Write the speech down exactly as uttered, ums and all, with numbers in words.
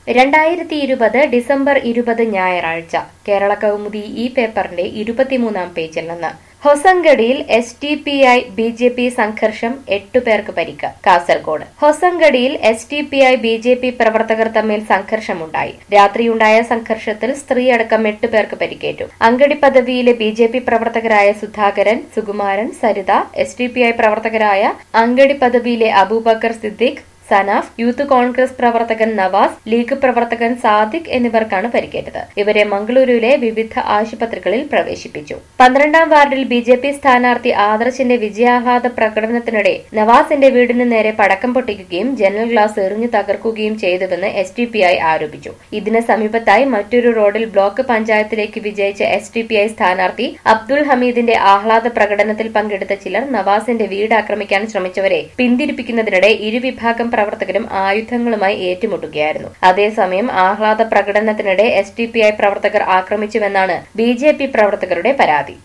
രണ്ടായിരത്തി ഇരുപത് ഡിസംബർ ഇരുപത് ഞായറാഴ്ച കേരള കൗമുദി ഈ പേപ്പറിന്റെ ഇരുപത്തിമൂന്നാം പേജിൽ നിന്ന് ഹൊസങ്കടിയിൽ S T P I B J P സംഘർഷം എട്ടുപേർക്ക് പരിക്ക്. കാസർഗോഡ് ഹൊസങ്കടിയിൽ S T P I B J P പ്രവർത്തകർ തമ്മിൽ സംഘർഷമുണ്ടായി. രാത്രിയുണ്ടായ സംഘർഷത്തിൽ സ്ത്രീയടക്കം എട്ട് പേർക്ക് പരിക്കേറ്റു. അങ്കടി പദവിയിലെ ബി ജെ പി പ്രവർത്തകരായ Sudhakaran, Sukumaran, Saritha, S T P I പ്രവർത്തകരായ അങ്കടി പദവിയിലെ അബൂബക്കർ സിദ്ദീഖ്, സനാഫ്, യൂത്ത് കോൺഗ്രസ് പ്രവർത്തകൻ നവാസ്, ലീഗ് പ്രവർത്തകൻ സാദിഖ് എന്നിവർക്കാണ് പരിക്കേറ്റത്. ഇവരെ മംഗളൂരുവിലെ വിവിധ ആശുപത്രികളിൽ പ്രവേശിപ്പിച്ചു. പന്ത്രണ്ടാം വാർഡിൽ ബി ജെ പി സ്ഥാനാർത്ഥി ആദർശിന്റെ വിജയാഹ്ലാദ പ്രകടനത്തിനിടെ നവാസിന്റെ വീടിന് നേരെ പടക്കം പൊട്ടിക്കുകയും ജനൽ ഗ്ലാസ് എറിഞ്ഞു തകർക്കുകയും ചെയ്തുവെന്ന് എസ് ടി പി ഐ ആരോപിച്ചു. ഇതിന് സമീപത്തായി മറ്റൊരു റോഡിൽ ബ്ലോക്ക് പഞ്ചായത്തിലേക്ക് വിജയിച്ച എസ് ടി പി ഐ സ്ഥാനാർത്ഥി അബ്ദുൾ ഹമീദിന്റെ ആഹ്ലാദ പ്രകടനത്തിൽ പങ്കെടുത്ത ചിലർ നവാസിന്റെ വീട് ആക്രമിക്കാൻ ശ്രമിച്ചവരെ പിന്തിരിപ്പിക്കുന്നതിനിടെ ഇരുവിഭാഗം പ്രവർത്തകരും ആയുധങ്ങളുമായി ഏറ്റുമുട്ടുകയായിരുന്നു. അതേസമയം ആഹ്ലാദ പ്രകടനത്തിനിടെ എസ് ടി പി ഐ പ്രവർത്തകർ ആക്രമിച്ചുവെന്നാണ് ബി ജെ പി പ്രവർത്തകരുടെ പരാതി.